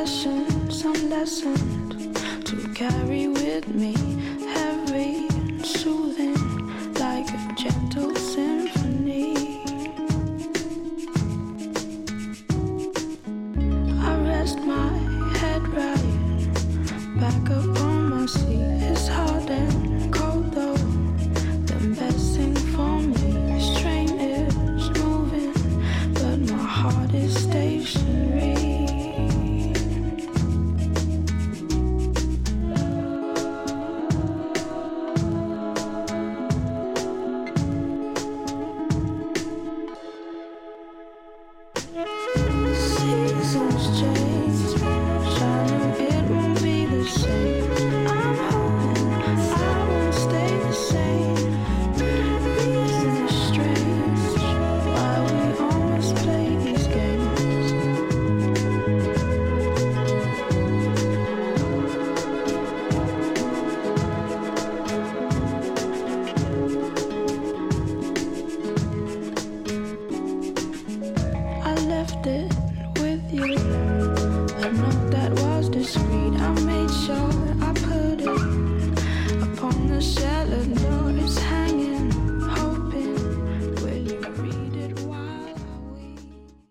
some lessons to carry with me, heavy and soothing like a gentle symphony. I rest my head right back up on my seat. It's hard and cold though, the best thing for me. This train is moving, but my heart is stationary. Seasons change, shining, it won't be the same. I'm hoping I won't stay the same. Reason is strange, why we always play these games. I left it with you.